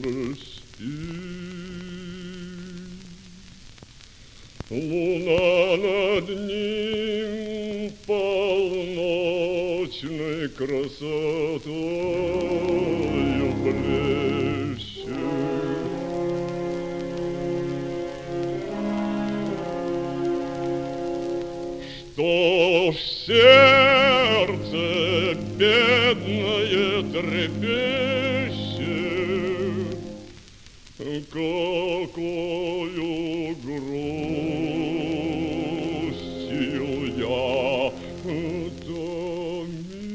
Луна над ним полночной красотою блещет. Что в сердце бедное трепещет, какою грустью я томим.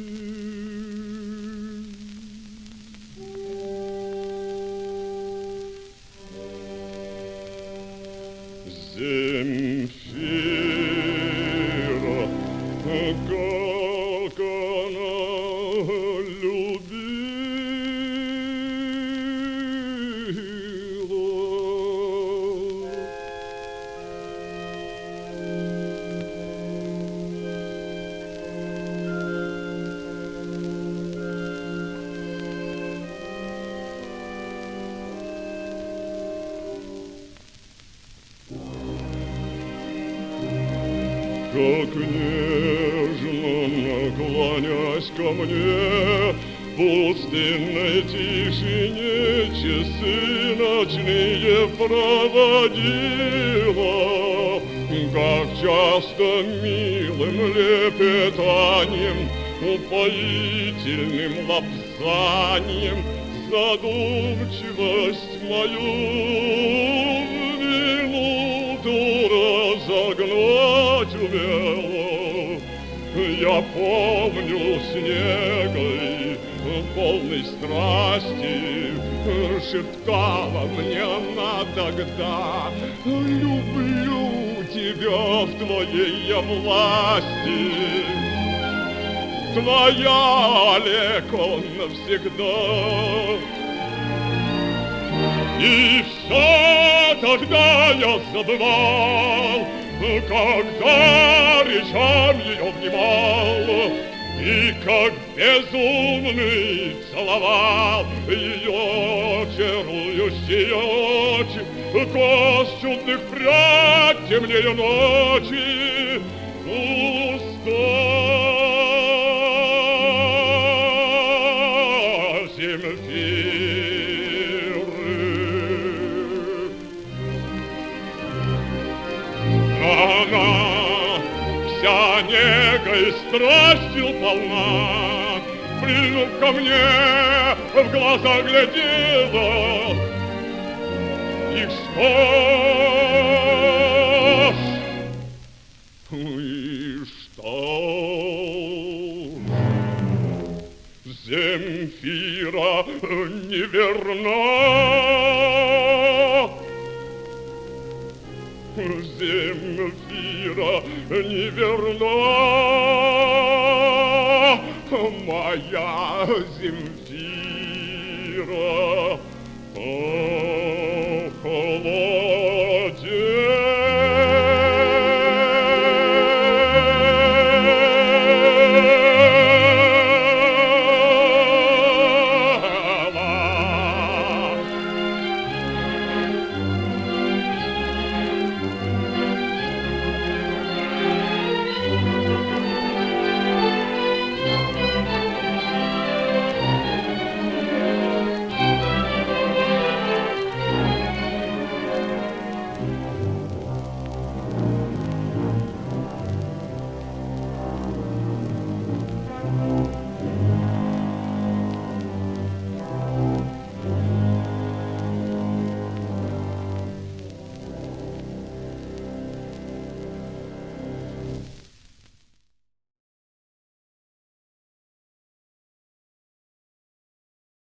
Земфира, как она любила. Как нежно, наклонясь ко мне, в пустынной тишине часы ночные проводила, как часто милым лепетанием, упоительным лапсанием задумчивость мою в минуту разогнать умела. Я помню с негой, полной страсти, шептала мне она тогда: люблю тебя в твоей я власти. Твоя, Олеко, навсегда. И все тогда я забывал, когда речам ее внимал, и как безумный целовал ее чарующие очи, коз чудных прядь темнее ночи, уста Земфиры. Она вся негой страстью полна, прильнув ко мне, в глаза глядела. И что ж, и что ж, Земфира неверна. Земфира неверна, моя Земфира.